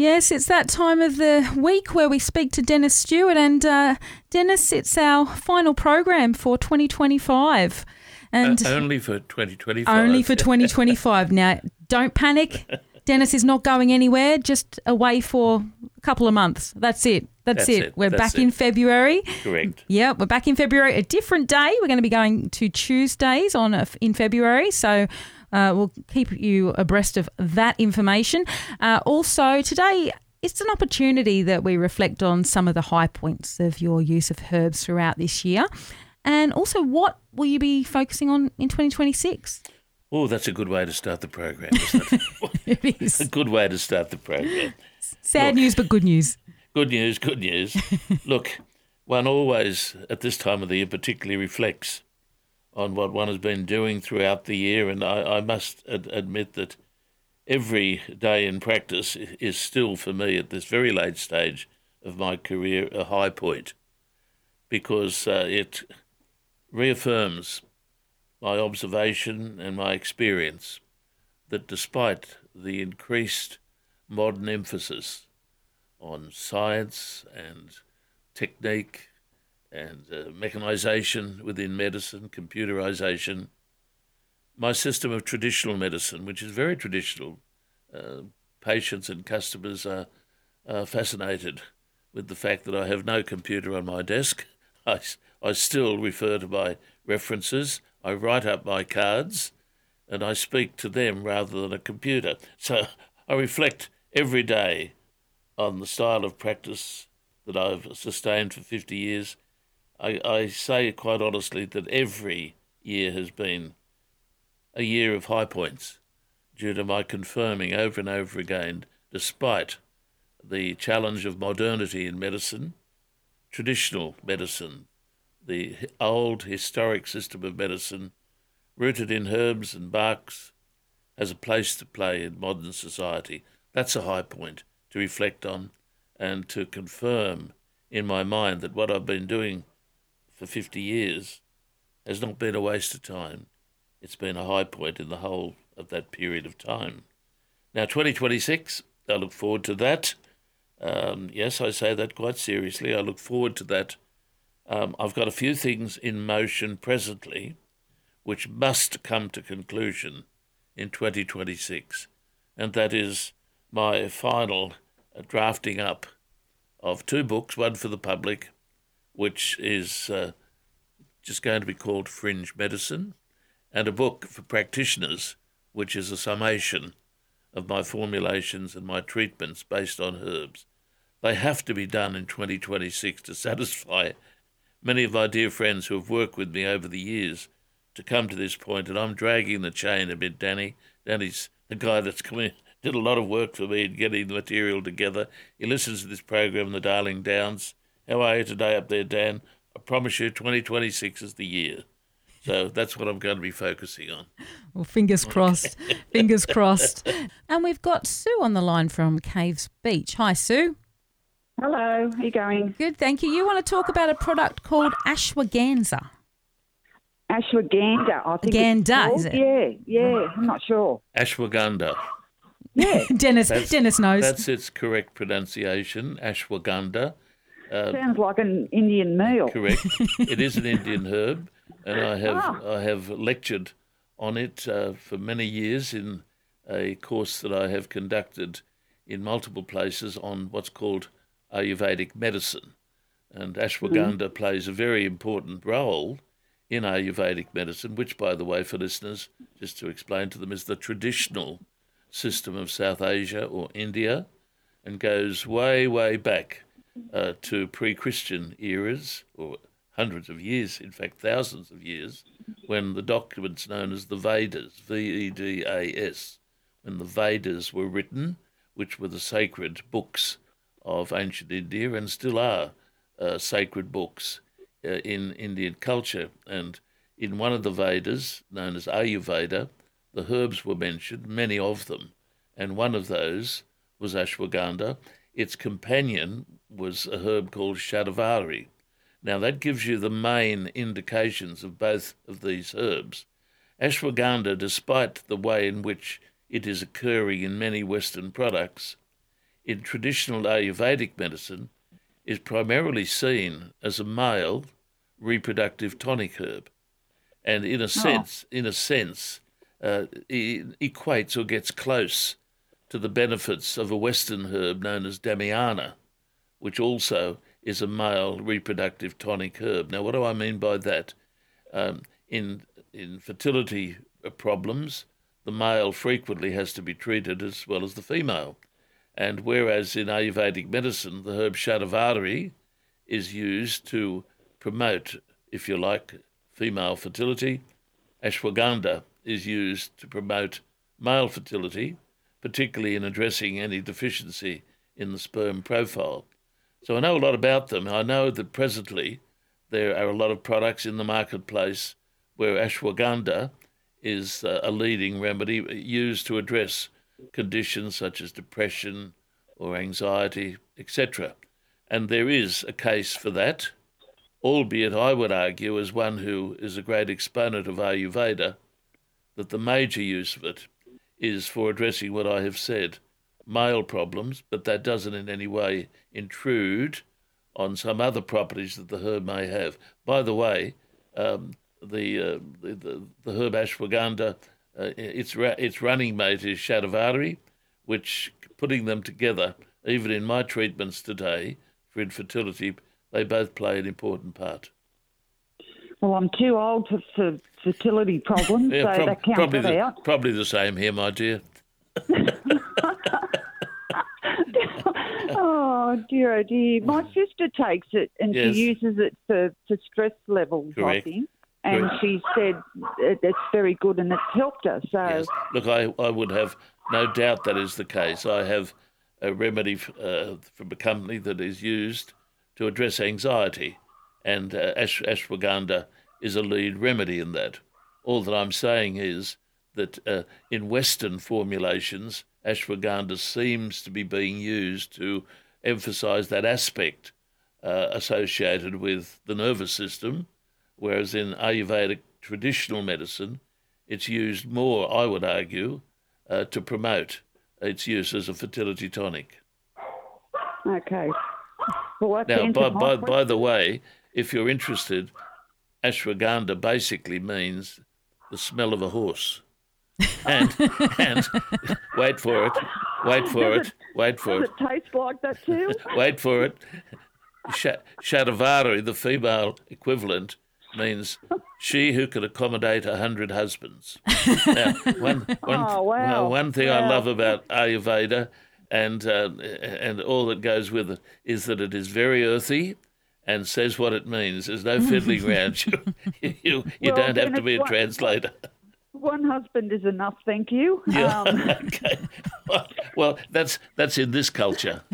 Yes, it's that time of the week where we speak to Dennis Stewart. And Dennis, it's our final program for 2025. And only for 2025. Only for 2025. Now, don't panic. Dennis is not going anywhere, just away for a couple of months. That's it. That's it. We're back in February. Correct. Yeah, we're back in February. A different day. We're going to be going to Tuesdays in February. So we'll keep you abreast of that information. Also, today it's an opportunity that we reflect on some of the high points of your use of herbs throughout this year. And also, what will you be focusing on in 2026? Oh, that's a good way to start the program, isn't it? It is. A good way to start the program. Sad news, but good news. Good news, good news. Look, one always, at this time of the year, particularly reflects on what one has been doing throughout the year, and I must admit that every day in practice is still, for me, at this very late stage of my career, a high point, because it reaffirms my observation and my experience that despite the increased modern emphasis on science and technique and mechanisation within medicine, computerisation, my system of traditional medicine, which is very traditional, patients and customers are fascinated with the fact that I have no computer on my desk. I still refer to my references. I write up my cards and I speak to them rather than a computer. So I reflect every day on the style of practice that I've sustained for 50 years. I say quite honestly that every year has been a year of high points due to my confirming over and over again, despite the challenge of modernity in medicine, traditional medicine, the old historic system of medicine, rooted in herbs and barks, has a place to play in modern society. That's a high point to reflect on and to confirm in my mind that what I've been doing for 50 years has not been a waste of time. It's been a high point in the whole of that period of time. Now, 2026, I look forward to that. Yes, I say that quite seriously. I look forward to that. I've got a few things in motion presently which must come to conclusion in 2026, and that is my final drafting up of two books, one for the public, which is just going to be called Fringe Medicine, and a book for practitioners, which is a summation of my formulations and my treatments based on herbs. They have to be done in 2026 to satisfy many of my dear friends who have worked with me over the years to come to this point, and I'm dragging the chain a bit, Danny. Danny's the guy that's come in, did a lot of work for me in getting the material together. He listens to this program, The Darling Downs. How are you today up there, Dan? I promise you 2026 is the year. So that's what I'm going to be focusing on. Well, fingers crossed. Fingers crossed. And we've got Sue on the line from Caves Beach. Hi, Sue. Hello, how you going? Good, thank you. You want to talk about a product called ashwagandha. Ashwagandha, I think Ganda, it's is it? Yeah, I'm not sure. Ashwagandha. Yeah. Dennis knows. That's its correct pronunciation, ashwagandha. Sounds like an Indian meal. Correct. It is an Indian herb, and I have lectured on it for many years in a course that I have conducted in multiple places on what's called Ayurvedic medicine. And ashwagandha plays a very important role in Ayurvedic medicine, which, by the way, for listeners, just to explain to them, is the traditional system of South Asia or India, and goes way, way back to pre-Christian eras, or hundreds of years, in fact thousands of years, when the documents known as the Vedas, Vedas, when the Vedas were written, which were the sacred books of ancient India and still are sacred books in Indian culture. And in one of the Vedas, known as Ayurveda, the herbs were mentioned, many of them, and one of those was ashwagandha. Its companion was a herb called shadavari. Now that gives you the main indications of both of these herbs. Ashwagandha, despite the way in which it is occurring in many Western products, in traditional Ayurvedic medicine is primarily seen as a male reproductive tonic herb, and in a sense, equates or gets close to the benefits of a Western herb known as Damiana, which also is a male reproductive tonic herb. Now, what do I mean by that? In fertility problems, the male frequently has to be treated as well as the female. And whereas in Ayurvedic medicine, the herb Shatavari is used to promote, if you like, female fertility, ashwagandha is used to promote male fertility, particularly in addressing any deficiency in the sperm profile. So I know a lot about them. I know that presently there are a lot of products in the marketplace where ashwagandha is a leading remedy used to address conditions such as depression or anxiety, etc. And there is a case for that, albeit I would argue, as one who is a great exponent of Ayurveda, that the major use of it is for addressing what I have said, male problems, but that doesn't in any way intrude on some other properties that the herb may have. By the way, the herb ashwagandha, its running mate is Shatavari, which, putting them together, even in my treatments today for infertility, they both play an important part. Well, I'm too old for fertility problems, so that counts it out. Probably the same here, my dear. Oh, dear. My sister takes it and Yes. she uses it for stress levels, Correct. I think. And Correct. she said it's very good and it's helped her. So, Yes. Look, I would have no doubt that is the case. I have a remedy from a company that is used to address anxiety, and ashwagandha is a lead remedy in that. All that I'm saying is that in Western formulations, ashwagandha seems to be being used to emphasise that aspect associated with the nervous system, whereas in Ayurvedic traditional medicine, it's used more, I would argue, to promote its use as a fertility tonic. okay. Well, Now, by the way, if you're interested, ashwagandha basically means the smell of a horse. And wait for it. Does it taste like that too? Wait for it. Shatavari, the female equivalent, means she who can accommodate 100 husbands. Now, one thing I love about Ayurveda and all that goes with it is that it is very earthy and says what it means. There's no fiddling around. You don't have to be a translator. One husband is enough, thank you. Yeah. Okay. Well, that's in this culture.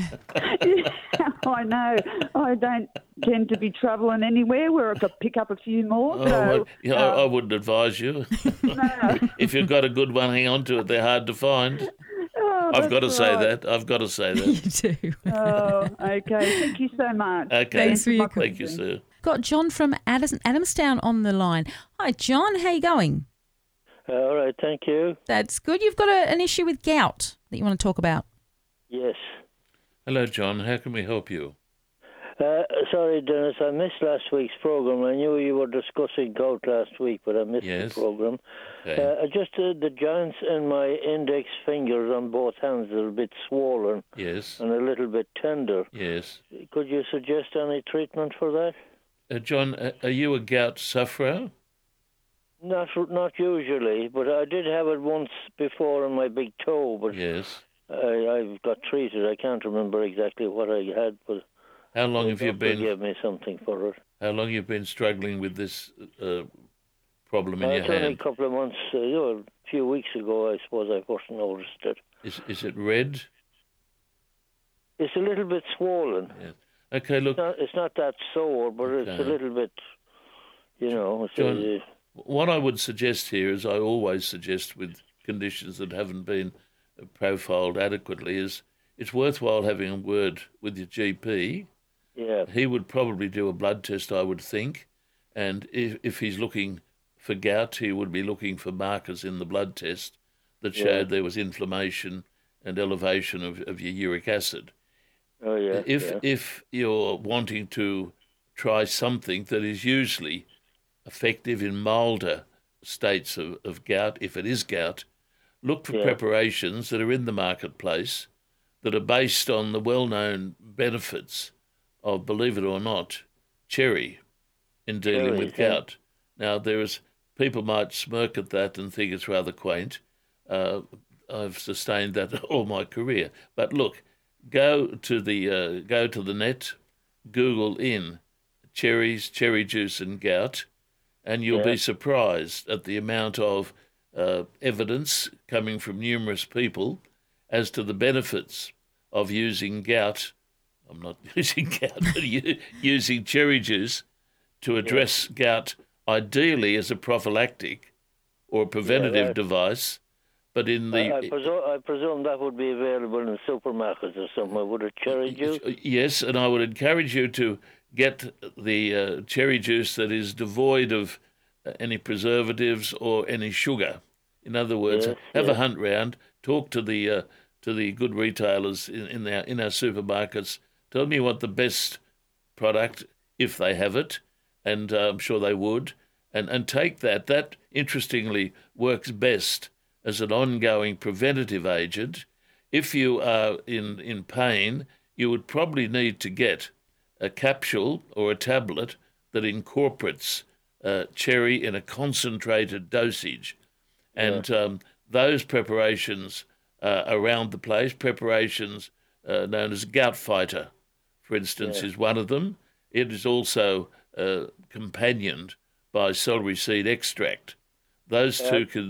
I know. I don't tend to be travelling anywhere where I could pick up a few more. I wouldn't advise you. No. If you've got a good one, hang on to it. They're hard to find. I've got to say that. You do. Oh, okay. Thank you so much. Okay. Thanks for your Thank you, sir. Got John from Adamstown on the line. Hi, John. How you going? All right, thank you. That's good. You've got an issue with gout that you want to talk about. Yes. Hello, John. How can we help you? Sorry, Dennis, I missed last week's program. I knew you were discussing gout last week, but I missed the program. Okay. Just the joints in my index fingers on both hands are a bit swollen. Yes. And a little bit tender. Yes. Could you suggest any treatment for that? John, are you a gout sufferer? Not usually, but I did have it once before on my big toe, but Yes. I've got treated. I can't remember exactly what I had, but How long have you the doctor been? gave me something for it. How long you've been struggling with this problem in your It's only a hand? couple of months, a few weeks ago, I suppose I first noticed it. Is it red? It's a little bit swollen. Yes. Okay. Look, It's not that sore, but it's a Okay. little bit, it's John, what I would suggest here, as I always suggest with conditions that haven't been profiled adequately, is it's worthwhile having a word with your GP. yeah. He would probably do a blood test, I would think, and if he's looking for gout, he would be looking for markers in the blood test that showed there was inflammation and elevation of your uric acid. Oh, yeah. If you're wanting to try something that is usually effective in milder states of gout, if it is gout, look for preparations that are in the marketplace that are based on the well-known benefits of, believe it or not, cherry in dealing with gout. Now, people might smirk at that and think it's rather quaint. I've sustained that all my career. But look, go to the net, Google in cherries, cherry juice, and gout, and you'll be surprised at the amount of evidence coming from numerous people as to the benefits of using gout. I'm not using gout, but using cherry juice to address gout, ideally as a prophylactic or a preventative device. But in the I presume that would be available in supermarkets or somewhere. Would it, cherry juice? Yes, and I would encourage you to get the cherry juice that is devoid of any preservatives or any sugar. In other words, have a hunt round, talk to the good retailers in our supermarkets. Tell me what the best product, if they have it, and I'm sure they would, and take that. That, interestingly, works best as an ongoing preventative agent. If you are in pain, you would probably need to get a capsule or a tablet that incorporates cherry in a concentrated dosage. And those preparations around the place, preparations known as Gout Fighter, for instance, is one of them. It is also companioned by celery seed extract. Those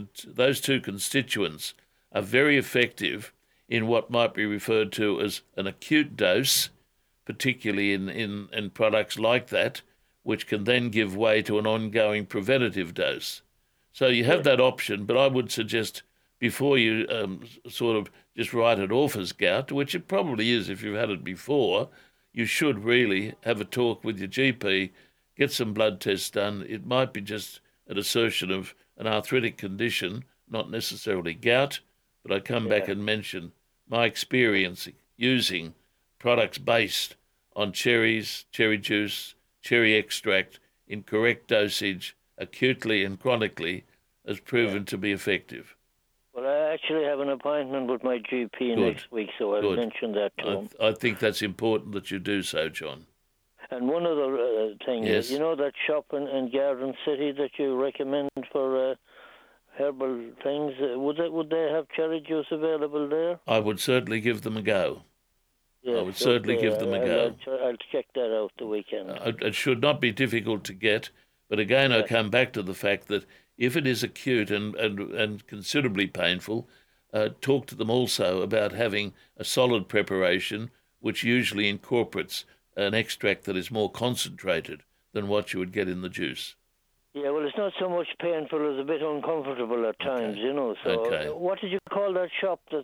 two constituents are very effective in what might be referred to as an acute dose, particularly in products like that, which can then give way to an ongoing preventative dose. So you have that option, but I would suggest before you sort of just write it off as gout, which it probably is if you've had it before, you should really have a talk with your GP, get some blood tests done. It might be just an assertion of an arthritic condition, not necessarily gout, but I come back and mention my experience using products based on cherries, cherry juice, cherry extract in correct dosage, acutely and chronically, has proven to be effective. Well, I actually have an appointment with my GP next week, so I'll mention that to him. I think that's important that you do so, John. And one other thing, you know that shop in Garden City that you recommend for herbal things? Would they have cherry juice available there? I would certainly give them a go. Yes, I would certainly give them a go. I'll check that out the weekend. It should not be difficult to get, but again, I come back to the fact that if it is acute and considerably painful, talk to them also about having a solid preparation, which usually incorporates an extract that is more concentrated than what you would get in the juice. Yeah, well, it's not so much painful as a bit uncomfortable at times, you know. So, what did you call that shop that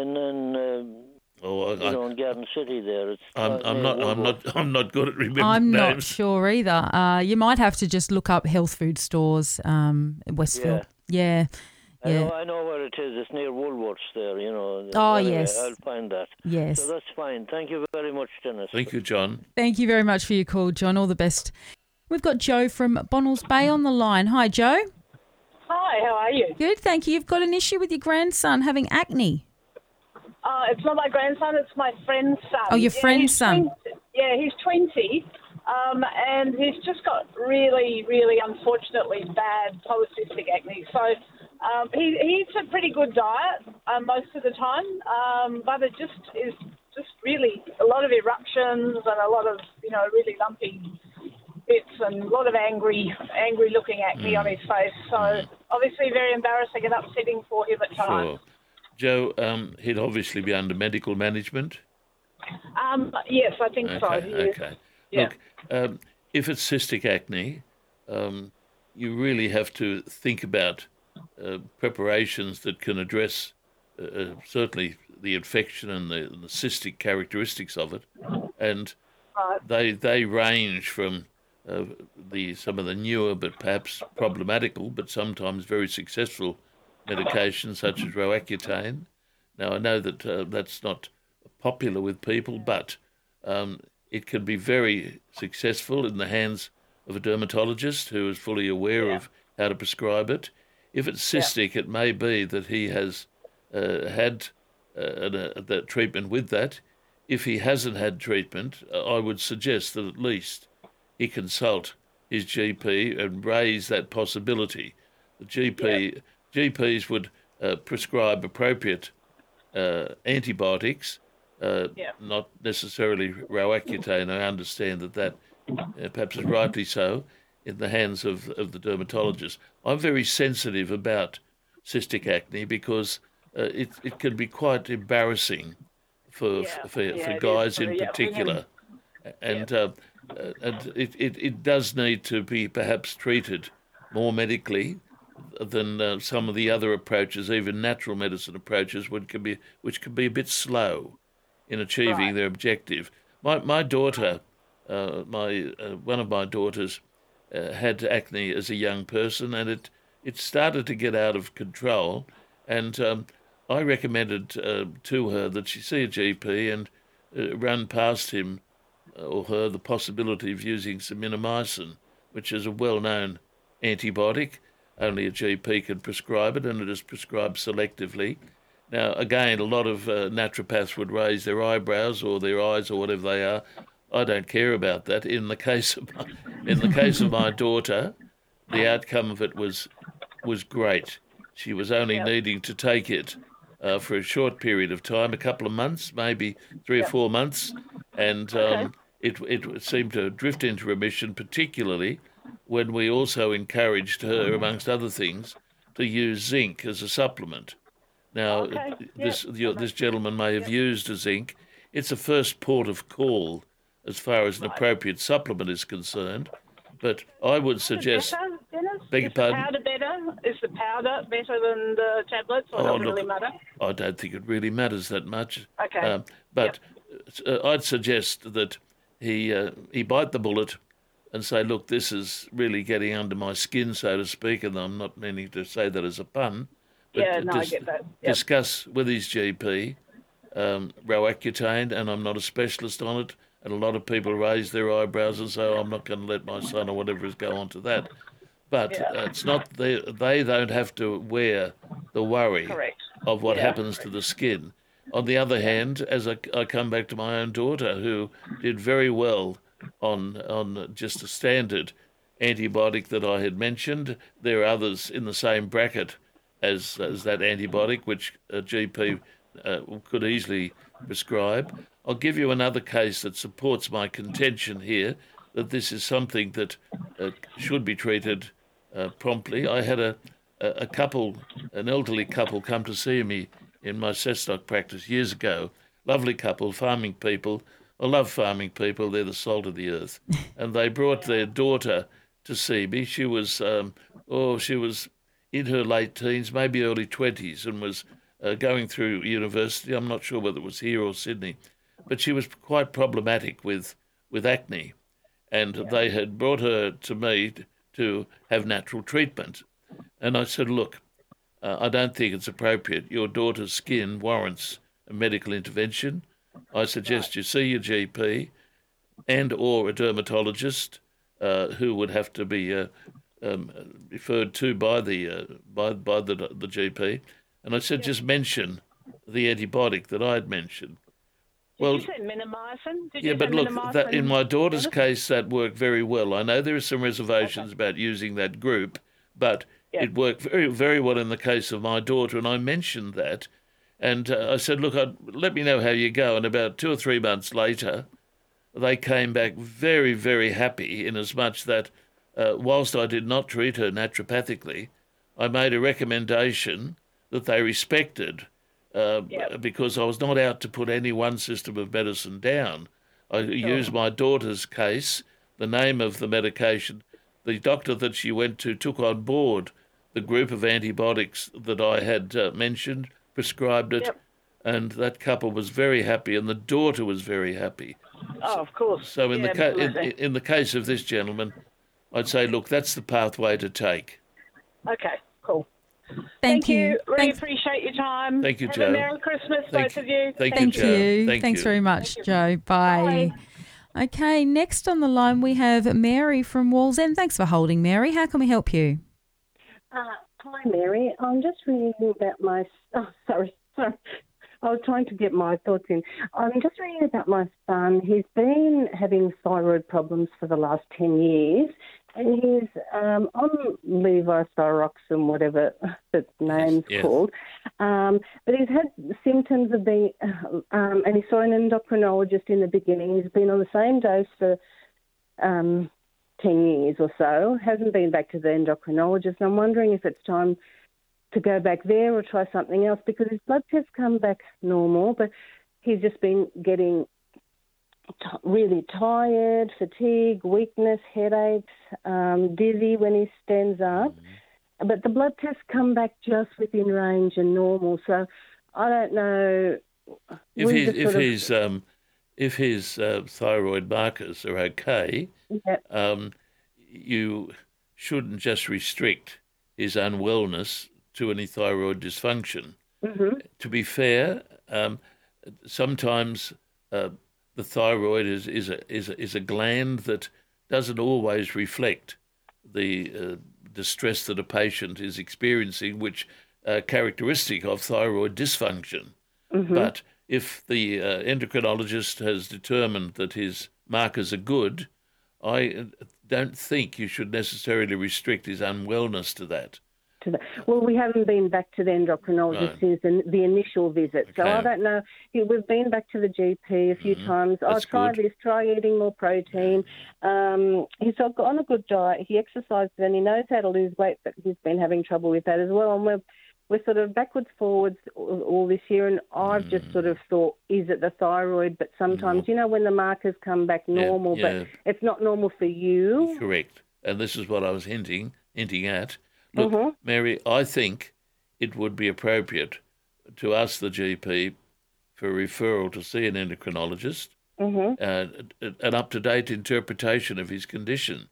in Garden City there? I'm not good at remembering I'm names. not sure either. You might have to just look up health food stores, Westfield. Yeah. I know where it is. It's near Woolworths there, you know. Oh, anyway, yes. I'll find that. Yes. So that's fine. Thank you very much, Dennis. Thank you, John. Thank you very much for your call, John. All the best. We've got Joe from Bonnells Bay on the line. Hi, Joe. Hi, how are you? Good, thank you. You've got an issue with your grandson having acne. It's not my grandson, it's my friend's son. Oh, your friend's son. He's 20, and he's just got really, really unfortunately bad polycystic acne. So he eats a pretty good diet most of the time, but it just is really a lot of eruptions and a lot of, really lumpy bits and a lot of angry looking acne on his face. So obviously very embarrassing and upsetting for him at times. Sure. Joe, he'd obviously be under medical management. Yes, I think so. Okay. Yeah. Look, if it's cystic acne, you really have to think about preparations that can address certainly the infection and the cystic characteristics of it, and they range from some of the newer but perhaps problematical but sometimes very successful medications such as Roaccutane Now, I know that that's not popular with people, but it can be very successful in the hands of a dermatologist who is fully aware of how to prescribe it. If it's cystic, it may be that he has had that treatment with that. If he hasn't had treatment, I would suggest that at least he consult his GP and raise that possibility. The GPs would prescribe appropriate antibiotics, not necessarily Roaccutane. I understand that perhaps is rightly so in the hands of the dermatologist. I'm very sensitive about cystic acne because it can be quite embarrassing for guys in particular, and it does need to be perhaps treated more medically than some of the other approaches, even natural medicine approaches, which can be a bit slow in achieving their objective. My daughter, one of my daughters, had acne as a young person, and it started to get out of control, and I recommended to her that she see a GP and run past him or her the possibility of using some minomycin, which is a well-known antibiotic. Only a GP can prescribe it, and it is prescribed selectively. Now, again, a lot of naturopaths would raise their eyebrows or their eyes or whatever they are. I don't care about that. In the case of my daughter, the outcome of it was great. She was only needing to take it for a short period of time, a couple of months, maybe 3 or 4 months, and it seemed to drift into remission, particularly when we also encouraged her, amongst other things, to use zinc as a supplement. Now, this gentleman may have used a zinc. It's a first port of call as far as an appropriate supplement is concerned, but I would suggest... Beg your pardon? Is the powder better than the tablets, or does it really matter? I don't think it really matters that much. Okay. But I'd suggest that he bite the bullet and say, look, this is really getting under my skin, so to speak, and I'm not meaning to say that as a pun. But I get that. Yep. Discuss with his GP Roaccutane, and I'm not a specialist on it, and a lot of people raise their eyebrows and say, I'm not going to let my son or whatever is go on to that. But it's not they don't have to wear the worry of what happens to the skin. On the other hand, as I come back to my own daughter, who did very well on just a standard antibiotic that I had mentioned, there are others in the same bracket as that antibiotic, which a GP could easily prescribe. I'll give you another case that supports my contention here, that this is something that should be treated promptly. I had a couple, an elderly couple, come to see me in my Cessnock practice years ago. Lovely couple, farming people. I love farming people. They're the salt of the earth. And they brought their daughter to see me. She was in her late teens, maybe early 20s, and was going through university. I'm not sure whether it was here or Sydney, but she was quite problematic with acne. And they had brought her to me to have natural treatment. And I said, look, I don't think it's appropriate. Your daughter's skin warrants a medical intervention. I suggest you see your GP and or a dermatologist who would have to be referred to by the GP. And I said, just mention the antibiotic that I'd mentioned. Did you say minomycin? But look, that in my daughter's case, that worked very well. I know there are some reservations about using that group, but it worked very, very well in the case of my daughter, and I mentioned that. And I said, look, let me know how you go. And about 2 or 3 months later, they came back very, very happy, in as much that whilst I did not treat her naturopathically, I made a recommendation that they respected because I was not out to put any one system of medicine down. I used my daughter's case, the name of the medication. The doctor that she went to took on board the group of antibiotics that I had mentioned, prescribed it, and that couple was very happy, and the daughter was very happy. Oh, of course. So in the case of this gentleman, I'd say, look, that's the pathway to take. Okay, cool. Thank you. Really Thanks. appreciate your time. Thank you, Have Joe. a Merry Christmas, both of you. Thank you, Thank Joe. you. Thank Thanks you. very much, Joe. Bye. Okay, next on the line we have Mary from Wallsend. Thanks for holding, Mary. How can we help you? Hi, Mary. I'm just reading about my... Oh, sorry. I was trying to get my thoughts in. I'm just reading about my son. He's been having thyroid problems for the last 10 years, and he's on levothyroxine, whatever the name's called. But he's had symptoms of being... and he saw an endocrinologist in the beginning. He's been on the same dose for 10 years or so, hasn't been back to the endocrinologist. I'm wondering if it's time to go back there or try something else, because his blood tests come back normal, but he's just been getting really tired, fatigue, weakness, headaches, dizzy when he stands up. But the blood tests come back just within range and normal. So I don't know. If his thyroid markers are okay, you shouldn't just restrict his unwellness to any thyroid dysfunction. To be fair, sometimes the thyroid is a gland that doesn't always reflect the distress that a patient is experiencing, which characteristic of thyroid dysfunction. But if the endocrinologist has determined that his markers are good, I don't think you should necessarily restrict his unwellness to that. Well, we haven't been back to the endocrinologist since the initial visit. So I don't know. We've been back to the GP a few times. Try eating more protein. He's on a good diet. He exercises and he knows how to lose weight, but he's been having trouble with that as well. And we're sort of backwards, forwards all this year, and I've just sort of thought, is it the thyroid? But sometimes, when the markers come back normal, but it's not normal for you. Correct. And this is what I was hinting at. Look, Mary, I think it would be appropriate to ask the GP for a referral to see an endocrinologist, an up-to-date interpretation of his condition.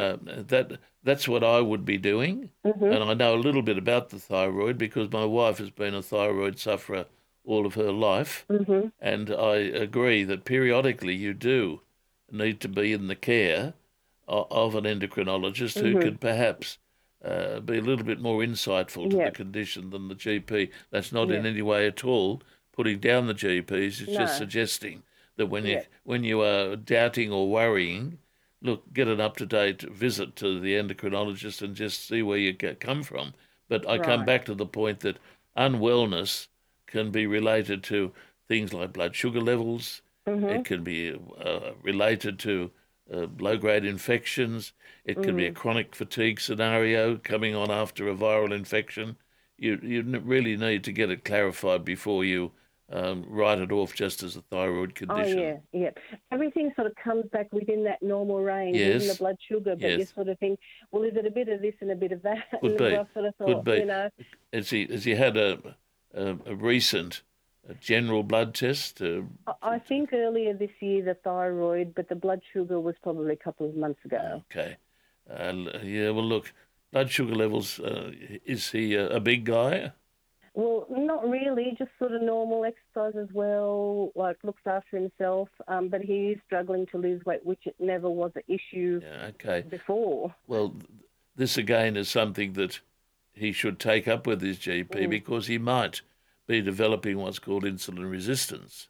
That's what I would be doing. And I know a little bit about the thyroid because my wife has been a thyroid sufferer all of her life. And I agree that periodically you do need to be in the care of an endocrinologist who could perhaps be a little bit more insightful to the condition than the GP. That's not in any way at all putting down the GPs. It's just suggesting that when you are doubting or worrying, look, get an up-to-date visit to the endocrinologist and just see where you come from. But I come back to the point that unwellness can be related to things like blood sugar levels. It can be related to low-grade infections. It can be a chronic fatigue scenario coming on after a viral infection. You really need to get it clarified before you write it off just as a thyroid condition. Oh, yeah. Everything sort of comes back within that normal range, even the blood sugar, but you sort of think, well, is it a bit of this and a bit of that? Could be. I've sort of thought, Has he had a recent general blood test? I think earlier this year the thyroid, but the blood sugar was probably a couple of months ago. Okay. Well, look, blood sugar levels, is he a big guy? Well, not really, just sort of normal, exercise as well, like looks after himself, but he is struggling to lose weight, which it never was an issue before. Well, this again is something that he should take up with his GP because he might be developing what's called insulin resistance.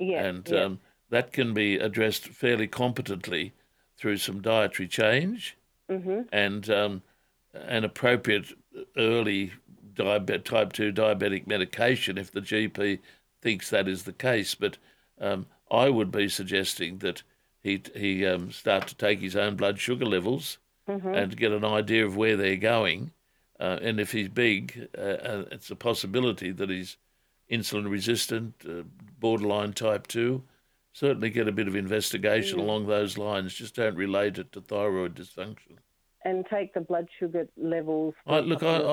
That can be addressed fairly competently through some dietary change and an appropriate early type 2 diabetic medication if the GP thinks that is the case. But I would be suggesting that he start to take his own blood sugar levels and get an idea of where they're going. And if he's big, it's a possibility that he's insulin resistant, borderline type 2. Certainly get a bit of investigation along those lines. Just don't relate it to thyroid dysfunction. And take the blood sugar levels. I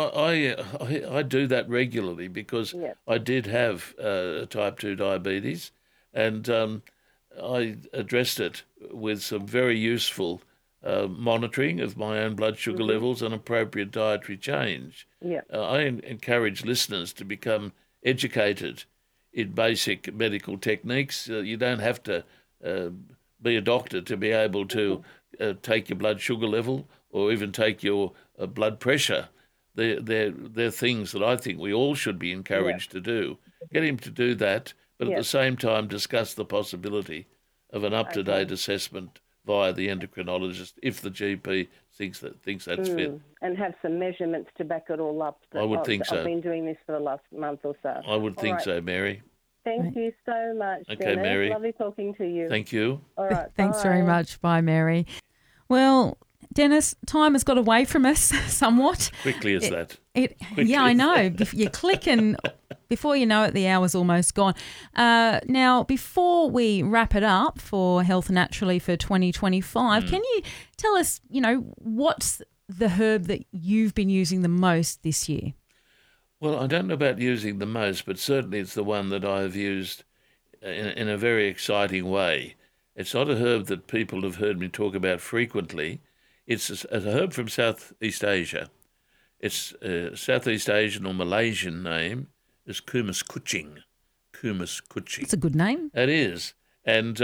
do that regularly because I did have type 2 diabetes, and I addressed it with some very useful monitoring of my own blood sugar levels and appropriate dietary change. Yeah. I encourage listeners to become educated in basic medical techniques. You don't have to be a doctor to be able to take your blood sugar level or even take your blood pressure. They're things that I think we all should be encouraged to do. Get him to do that, but at the same time discuss the possibility of an up-to-date assessment via the endocrinologist if the GP thinks that's fit. And have some measurements to back it all up. I would think so. I've been doing this for the last month or so. I would think so, Mary. Thank you so much, Okay, Dennis. Mary. Lovely talking to you. Thank you. All right. Thanks bye. very much. Bye, Mary. Well, Dennis, time has got away from us somewhat. Quickly as that. Yeah, I know. You click and before you know it, the hour's almost gone. Now, before we wrap it up for Health Naturally for 2025, can you tell us, what's the herb that you've been using the most this year? Well, I don't know about using the most, but certainly it's the one that I've used in a very exciting way. It's not a herb that people have heard me talk about frequently. It's a herb from Southeast Asia. Its Southeast Asian or Malaysian name is Kumis kucing. Kumis kucing. It's a good name. It is. And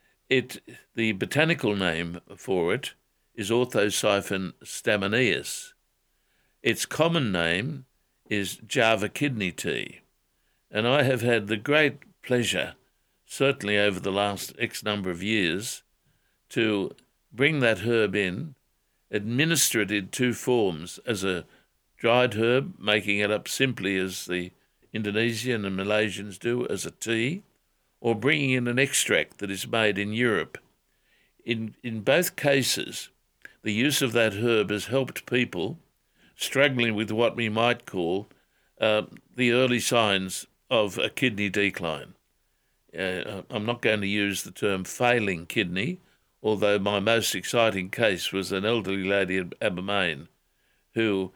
the botanical name for it is Orthosiphon stamineus. Its common name is Java kidney tea. And I have had the great pleasure, certainly over the last X number of years, to bring that herb in, administer it in two forms, as a dried herb, making it up simply as the Indonesian and Malaysians do, as a tea, or bringing in an extract that is made in Europe. In both cases, the use of that herb has helped people struggling with what we might call the early signs of a kidney decline. I'm not going to use the term failing kidney, although my most exciting case was an elderly lady at Abermain who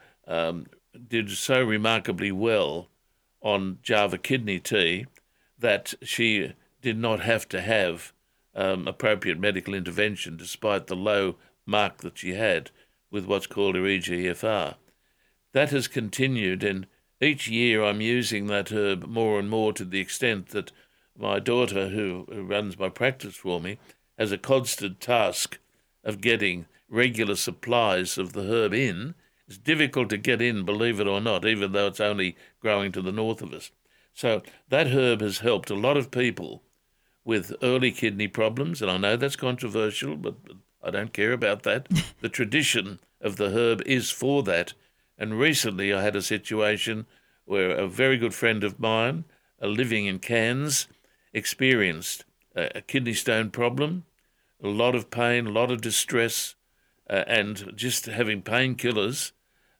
did so remarkably well on Java kidney tea that she did not have to have appropriate medical intervention despite the low mark that she had with what's called her EGFR. That has continued, and each year I'm using that herb more and more, to the extent that my daughter, who runs my practice for me, has a constant task of getting regular supplies of the herb in. It's difficult to get in, believe it or not, even though it's only growing to the north of us. So that herb has helped a lot of people with early kidney problems, and I know that's controversial, but I don't care about that. The tradition of the herb is for that. And recently I had a situation where a very good friend of mine, living in Cairns, experienced a kidney stone problem, a lot of pain, a lot of distress, and just having painkillers.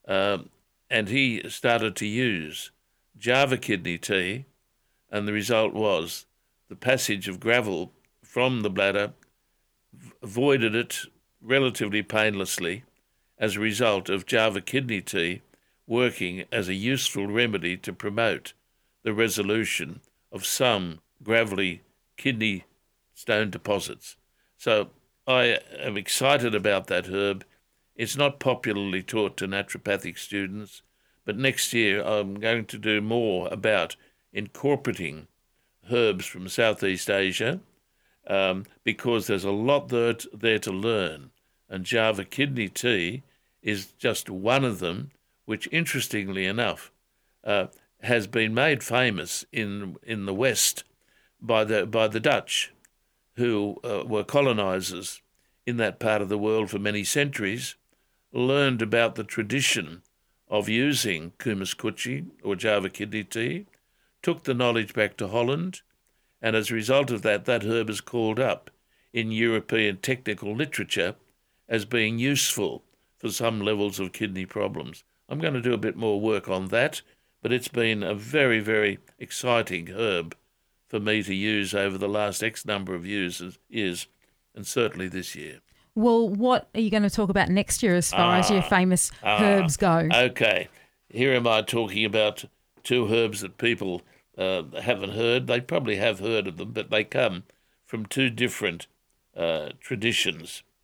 And he started to use Java kidney tea, and the result was the passage of gravel from the bladder avoided it relatively painlessly as a result of Java kidney tea working as a useful remedy to promote the resolution of some gravelly kidney stone deposits. So I am excited about that herb. It's not popularly taught to naturopathic students, but next year I'm going to do more about incorporating herbs from Southeast Asia because there's a lot there to learn. And Java kidney tea is just one of them, which, interestingly enough, has been made famous in the West by the Dutch, who were colonizers in that part of the world for many centuries, learned about the tradition of using Kumis kucing or Java kidney tea, took the knowledge back to Holland, and as a result of that herb is called up in European technical literature as being useful for some levels of kidney problems. I'm going to do a bit more work on that, but it's been a very, very exciting herb for me to use over the last X number of years, and certainly this year. Well, what are you going to talk about next year as far as your famous herbs go? Okay. Here am I talking about two herbs that people haven't heard. They probably have heard of them, but they come from two different traditions.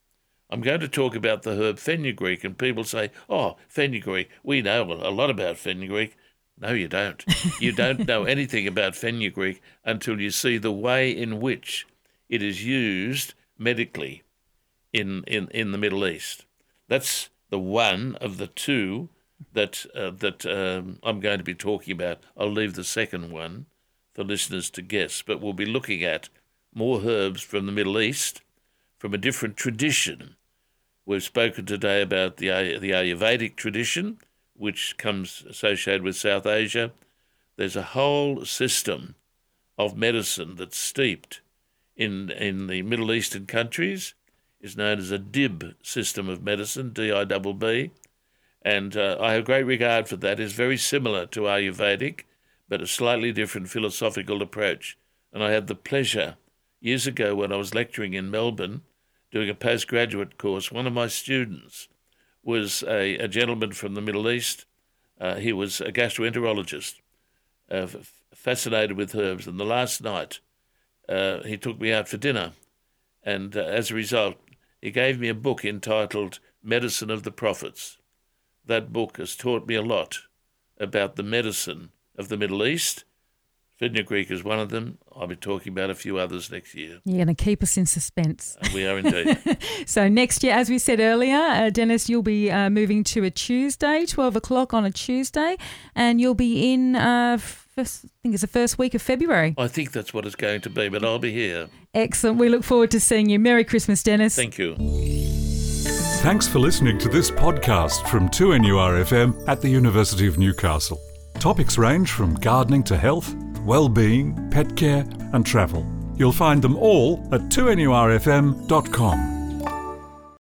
I'm going to talk about the herb fenugreek, and people say, oh, fenugreek, we know a lot about fenugreek. No, you don't. You don't know anything about fenugreek until you see the way in which it is used medically in the Middle East. That's the one of the two that I'm going to be talking about. I'll leave the second one for listeners to guess, but we'll be looking at more herbs from the Middle East, from a different tradition. We've spoken today about the Ayurvedic tradition, which comes associated with South Asia. There's a whole system of medicine that's steeped in the Middle Eastern countries. It's known as a DIB system of medicine, D-I-B-B, and I have great regard for that. It's very similar to Ayurvedic, but a slightly different philosophical approach. And I had the pleasure, years ago when I was lecturing in Melbourne, doing a postgraduate course, one of my students was a gentleman from the Middle East. He was a gastroenterologist, fascinated with herbs. And the last night, he took me out for dinner. And as a result, he gave me a book entitled Medicine of the Prophets. That book has taught me a lot about the medicine of the Middle East. Fenugreek is one of them. I'll be talking about a few others next year. You're going to keep us in suspense. We are indeed. So next year, as we said earlier, Dennis, you'll be moving to a Tuesday, 12 o'clock on a Tuesday, and you'll be in, I think it's the first week of February. I think that's what it's going to be, but I'll be here. Excellent. We look forward to seeing you. Merry Christmas, Dennis. Thank you. Thanks for listening to this podcast from 2NURFM at the University of Newcastle. Topics range from gardening to health, well-being, pet care and travel. You'll find them all at 2NURFM.com.